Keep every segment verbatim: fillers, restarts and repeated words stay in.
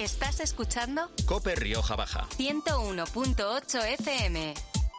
¿Estás escuchando? COPE Rioja Baja. ciento uno punto ocho F M.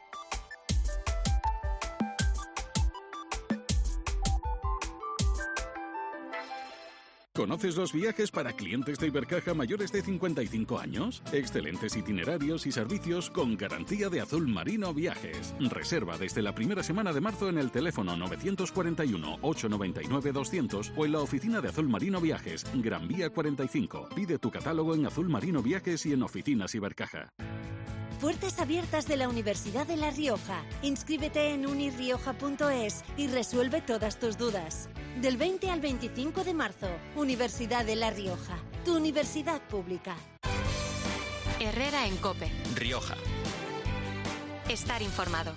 ¿Conoces los viajes para clientes de Ibercaja mayores de cincuenta y cinco años? Excelentes itinerarios y servicios con garantía de Azul Marino Viajes. Reserva desde la primera semana de marzo en el teléfono nueve cuatro uno, ocho nueve nueve, doscientos o en la oficina de Azul Marino Viajes, Gran Vía cuarenta y cinco. Pide tu catálogo en Azul Marino Viajes y en oficinas Ibercaja. Puertas abiertas de la Universidad de La Rioja. Inscríbete en unirrioja punto es y resuelve todas tus dudas. Del veinte al veinticinco de marzo, Universidad de La Rioja, tu universidad pública. Herrera en COPE. Rioja. Estar informado.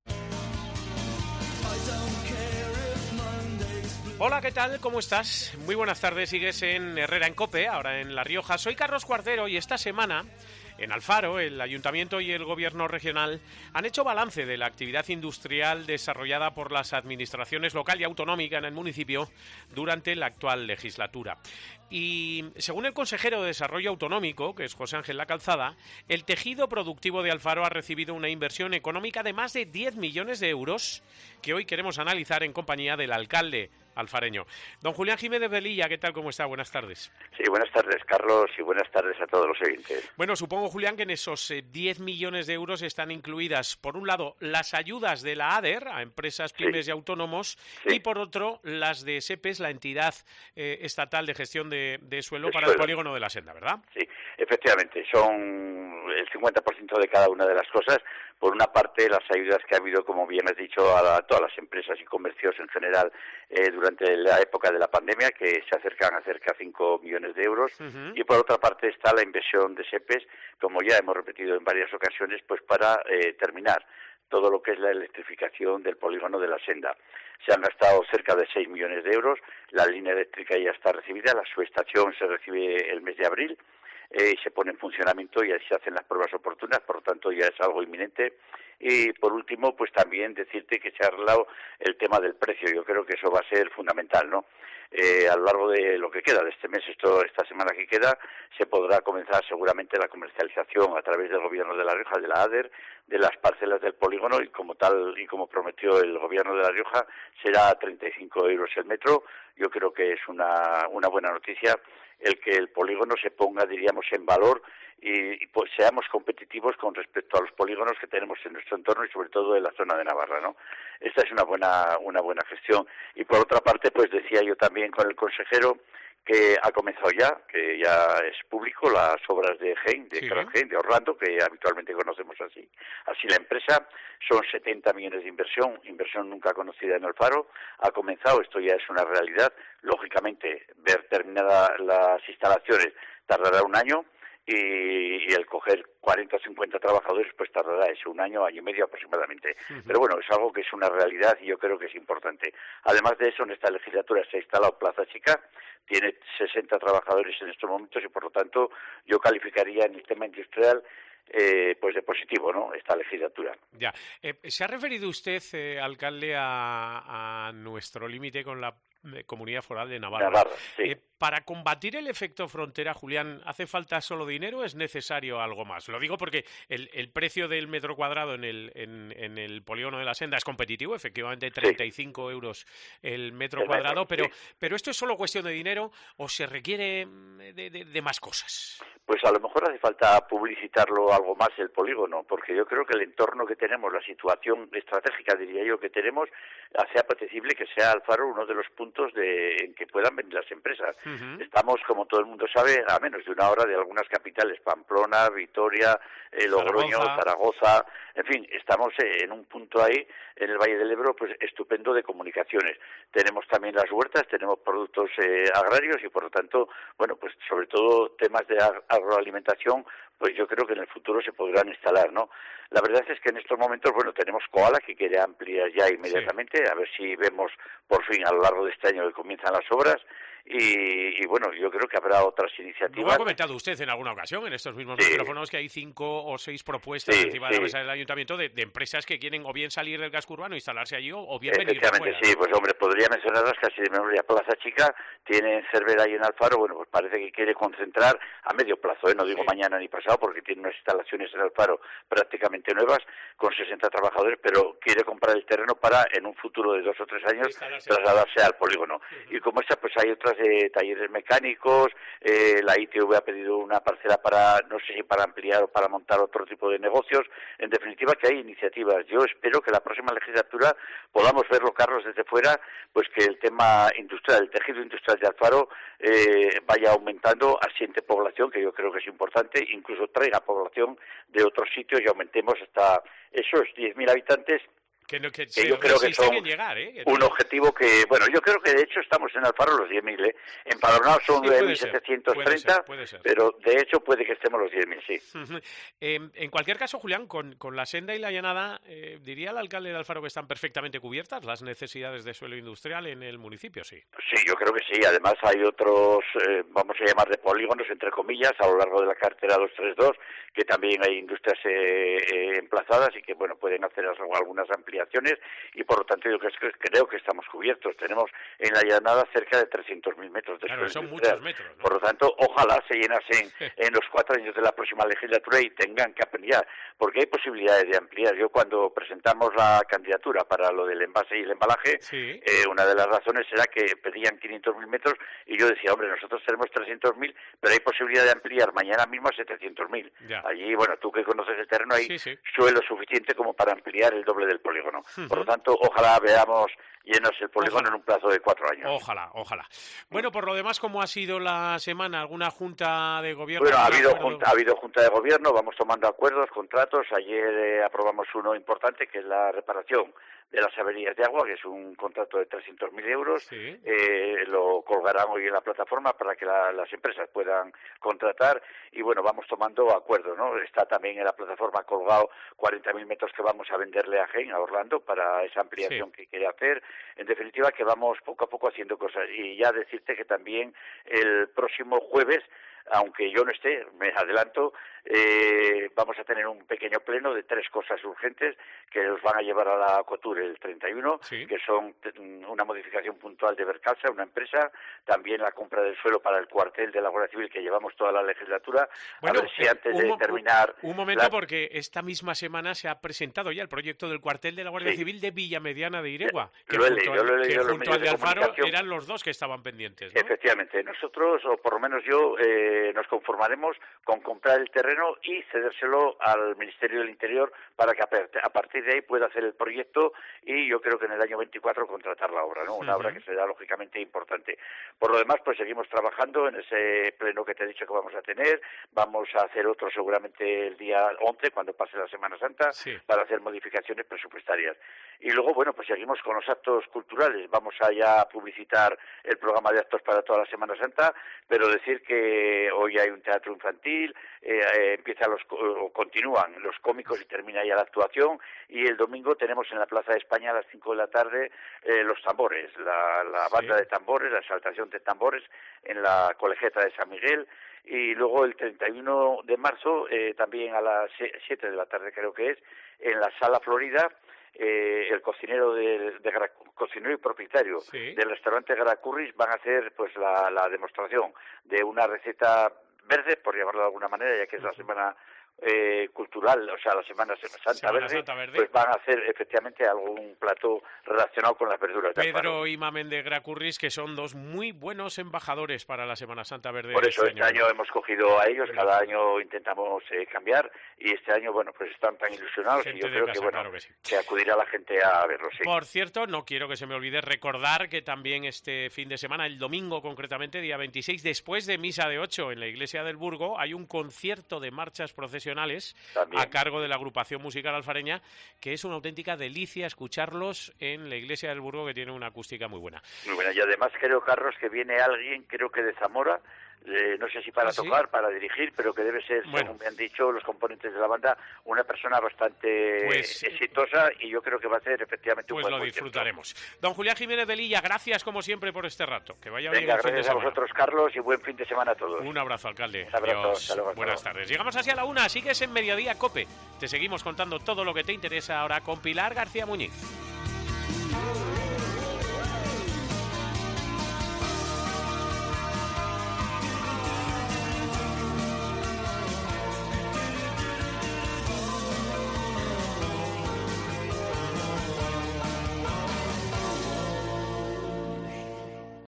Hola, ¿qué tal? ¿Cómo estás? Muy buenas tardes, sigues en Herrera en COPE, ahora en La Rioja. Soy Carlos Cuartero y esta semana en Alfaro, el Ayuntamiento y el Gobierno regional han hecho balance de la actividad industrial desarrollada por las administraciones local y autonómica en el municipio durante la actual legislatura. Y según el consejero de Desarrollo Autonómico, que es José Ángel La Calzada, el tejido productivo de Alfaro ha recibido una inversión económica de más de diez millones de euros que hoy queremos analizar en compañía del alcalde alfareño. Don Julián Jiménez Velilla, ¿qué tal? ¿Cómo está? Buenas tardes. Sí, buenas tardes, Carlos, y buenas tardes a todos los oyentes. Bueno, supongo, Julián, que en esos eh, diez millones de euros están incluidas, por un lado, las ayudas de la ADER a empresas, pymes sí. y autónomos, sí. y por otro, las de SEPES, la entidad eh, estatal de gestión de, de suelo de para suelo. el polígono de la Senda, ¿verdad? Sí, efectivamente, son el cincuenta por ciento de cada una de las cosas. Por una parte, las ayudas que ha habido, como bien has dicho, a, la, a todas las empresas y comercios en general eh, durante la época de la pandemia, que se acercan a cerca de cinco millones de euros. Uh-huh. Y por otra parte está la inversión de SEPES, como ya hemos repetido en varias ocasiones, pues para eh, terminar todo lo que es la electrificación del polígono de la Senda. Se han gastado cerca de seis millones de euros, la línea eléctrica ya está recibida, la subestación se recibe el mes de abril, Eh, se pone en funcionamiento y así se hacen las pruebas oportunas, por lo tanto ya es algo inminente. Y por último, pues también decirte que se ha arreglado el tema del precio. Yo creo que eso va a ser fundamental, ¿no? Eh, a lo largo de lo que queda de este mes, esto, esta semana que queda, se podrá comenzar seguramente la comercialización a través del Gobierno de La Rioja, de la ADER, de las parcelas del polígono, y como tal y como prometió el Gobierno de La Rioja, será a treinta y cinco euros el metro. Yo creo que es una, una buena noticia el que el polígono se ponga, diríamos, en valor y, y pues seamos competitivos con respecto a los polígonos que tenemos en nuestro entorno y sobre todo en la zona de Navarra, ¿no? Esta es una buena una buena gestión. Y por otra parte, pues decía yo también con el consejero que ha comenzado ya, que ya es público, las obras de Gen, de sí. Gen, de Orlando, que habitualmente conocemos así. Así la empresa, son setenta millones de inversión, inversión nunca conocida en Alfaro, ha comenzado, esto ya es una realidad. Lógicamente, ver terminadas las instalaciones tardará un año, y, y el coger cuarenta o cincuenta trabajadores pues tardará eso, un año, año y medio aproximadamente. Uh-huh. Pero bueno, es algo que es una realidad y yo creo que es importante. Además de eso, en esta legislatura se ha instalado Plaza Chica, tiene sesenta trabajadores en estos momentos y por lo tanto yo calificaría en el tema industrial Eh, pues de positivo, ¿no?, esta legislatura. Ya. Eh, ¿Se ha referido usted, eh, alcalde, a, a nuestro límite con la eh, Comunidad Foral de Navarra? Navarra, sí. Eh, para combatir el efecto frontera, Julián, ¿hace falta solo dinero o es necesario algo más? Lo digo porque el, el precio del metro cuadrado en el, en, en el polígono de la Senda es competitivo, efectivamente treinta y cinco sí. euros el metro el cuadrado, metro, pero, sí. pero ¿esto es solo cuestión de dinero o se requiere de, de, de más cosas? Pues a lo mejor hace falta publicitarlo algo más el polígono, porque yo creo que el entorno que tenemos, la situación estratégica, diría yo, que tenemos, hace apetecible que sea Alfaro uno de los puntos de, en que puedan venir las empresas. Uh-huh. Estamos, como todo el mundo sabe, a menos de una hora de algunas capitales, Pamplona, Vitoria, eh, Logroño, Zaragoza. Zaragoza, en fin, estamos eh, en un punto ahí, en el Valle del Ebro, pues estupendo de comunicaciones. Tenemos también las huertas, tenemos productos eh, agrarios y por lo tanto, bueno, pues sobre todo temas de ag- agroalimentación, pues yo creo que en el futuro se podrán instalar, ¿no? La verdad es que en estos momentos, bueno, tenemos Koala que quiere ampliar ya inmediatamente, sí. A ver si vemos por fin a lo largo de este año que comienzan las obras. Y, y bueno, yo creo que habrá otras iniciativas. ¿Lo ha comentado usted en alguna ocasión, en estos mismos sí. micrófonos, que hay cinco o seis propuestas sí, encima sí. de la mesa del ayuntamiento de, de empresas que quieren o bien salir del casco urbano, instalarse allí, o, o bien venir de fuera? Sí, pues hombre, podría mencionarlas casi de memoria. Plaza Chica tiene Cervera ahí en Alfaro, bueno, pues parece que quiere concentrar a medio plazo, ¿eh? No digo sí. mañana ni pasado, porque tiene unas instalaciones en Alfaro prácticamente nuevas, con sesenta trabajadores, pero quiere comprar el terreno para, en un futuro de dos o tres años, trasladarse al polígono. Uh-huh. Y como esta, pues hay otras de talleres mecánicos, eh, la I T V ha pedido una parcela para, no sé si para ampliar o para montar otro tipo de negocios. En definitiva, que hay iniciativas. Yo espero que la próxima legislatura podamos verlo, Carlos, desde fuera, pues que el tema industrial, el tejido industrial de Alfaro eh, vaya aumentando, asiente población, que yo creo que es importante, incluso traiga población de otros sitios y aumentemos hasta esos diez mil habitantes. Que, no, que, que yo creo que son en llegar, ¿eh? un objetivo que, bueno, yo creo que de hecho estamos en Alfaro los diez mil, ¿eh? Empadronados son sí, nueve mil setecientos treinta, pero de hecho puede que estemos los diez mil, sí. eh, en cualquier caso, Julián, con, con la senda y la llanada, eh, ¿diría el alcalde de Alfaro que están perfectamente cubiertas las necesidades de suelo industrial en el municipio? Sí. Sí, yo creo que sí. Además hay otros, eh, vamos a llamar de polígonos, entre comillas, a lo largo de la cartera dos tres dos, que también hay industrias eh, eh, emplazadas y que, bueno, pueden hacer algunas ampliaciones. Y por lo tanto yo creo que estamos cubiertos. Tenemos en la llanada cerca de trescientos mil metros de claro, suelo son muchos metros, ¿no? Por lo tanto, ojalá se llenasen en los cuatro años de la próxima legislatura y tengan que ampliar, porque hay posibilidades de ampliar. Yo cuando presentamos la candidatura para lo del envase y el embalaje, sí. eh, una de las razones era que pedían quinientos mil metros y yo decía, hombre, nosotros tenemos trescientos mil, pero hay posibilidad de ampliar mañana mismo a setecientos mil. Allí, bueno, tú que conoces el terreno, hay sí, sí. suelo suficiente como para ampliar el doble del polígono. Uh-huh. Por lo tanto, ojalá veamos llenos el polígono ojalá. en un plazo de cuatro años. Ojalá, ojalá. Bueno, por lo demás, ¿cómo ha sido la semana? ¿Alguna junta de gobierno? Bueno, ha habido, junta, ha habido junta de gobierno, vamos tomando acuerdos, contratos. Ayer eh, aprobamos uno importante, que es la reparación de las averías de agua, que es un contrato de trescientos mil euros. Sí. Eh, lo colgarán hoy en la plataforma para que la, las empresas puedan contratar. Y bueno, vamos tomando acuerdos, ¿no? Está también en la plataforma colgado cuarenta mil metros que vamos a venderle a Gen, a Orlando, para esa ampliación sí. que quiere hacer. En definitiva, que vamos poco a poco haciendo cosas. Y ya decirte que también el próximo jueves, aunque yo no esté, me adelanto, eh, vamos a tener un pequeño pleno de tres cosas urgentes que nos van a llevar a la COTUR el treinta y uno, sí. que son una modificación puntual de Bercalsa, una empresa, también la compra del suelo para el cuartel de la Guardia Civil que llevamos toda la legislatura. Bueno, a ver si antes de terminar... Un, un momento, la... porque esta misma semana se ha presentado ya el proyecto del cuartel de la Guardia sí. Civil de Villamediana de Iregua, que lo he junto, leído, lo he leído, que junto al de Alfaro eran los dos que estaban pendientes, ¿no? Efectivamente, nosotros, o por lo menos yo, eh, nos conformaremos con comprar el terreno y cedérselo al Ministerio del Interior para que a partir de ahí pueda hacer el proyecto y yo creo que en el año veinticuatro contratar la obra, ¿no? Una uh-huh. obra que será lógicamente importante. Por lo demás, pues seguimos trabajando en ese pleno que te he dicho que vamos a tener. Vamos a hacer otro seguramente el día once, cuando pase la Semana Santa, sí. para hacer modificaciones presupuestarias. Y luego, bueno, pues seguimos con los actos culturales. Vamos a ya publicitar el programa de actos para toda la Semana Santa, pero decir que hoy hay un teatro infantil, eh, eh, empieza los o continúan los cómicos y termina ya la actuación, y el domingo tenemos en la Plaza de España a las cinco de la tarde eh, los tambores, la, la banda sí. de tambores, la exaltación de tambores en la Colegiata de San Miguel. Y luego el treinta y uno de marzo, eh, también a las siete de la tarde creo que es, en la Sala Florida, eh, el cocinero de, de Gra, cocinero y propietario sí. del restaurante Gracurris van a hacer pues la, la demostración de una receta verde, por llamarlo de alguna manera, ya que es la semana eh, cultural, o sea, la Semana Santa, semana verde, Santa Verde, pues van a hacer efectivamente algún plato relacionado con las verduras. Pedro y Mamen de Gracurris, que son dos muy buenos embajadores para la Semana Santa Verde. Por eso este año, año hemos cogido a ellos, cada año intentamos eh, cambiar, y este año, bueno, pues están tan ilusionados gente y yo creo casa, que, bueno, claro que, sí. que acudirá la gente a verlos. Sí. Por cierto, no quiero que se me olvide recordar que también este fin de semana, el domingo concretamente, día veintiséis, después de misa de ocho en la iglesia del Burgo, hay un concierto de marchas procesionales también a cargo de la agrupación musical alfareña, que es una auténtica delicia escucharlos en la iglesia del Burgo, que tiene una acústica muy buena. Muy buena, y además creo, Carlos, que viene alguien, creo que de Zamora, eh, no sé si para ¿Ah, sí? tocar, para dirigir, pero que debe ser, Bueno. según me han dicho los componentes de la banda, una persona bastante Pues- exitosa, y yo creo que va a ser efectivamente un Pues buen lo concierto. disfrutaremos. Don Julián Jiménez de Lilla, gracias como siempre por este rato. Que vaya bien Venga, el fin de gracias a semana. vosotros, Carlos, y buen fin de semana a todos. Un abrazo, alcalde. Un abrazo, Adiós. hasta luego, hasta Buenas luego. tardes. Llegamos así a la una. Sigues en Mediodía Cope. Te seguimos contando todo lo que te interesa ahora con Pilar García Muñiz.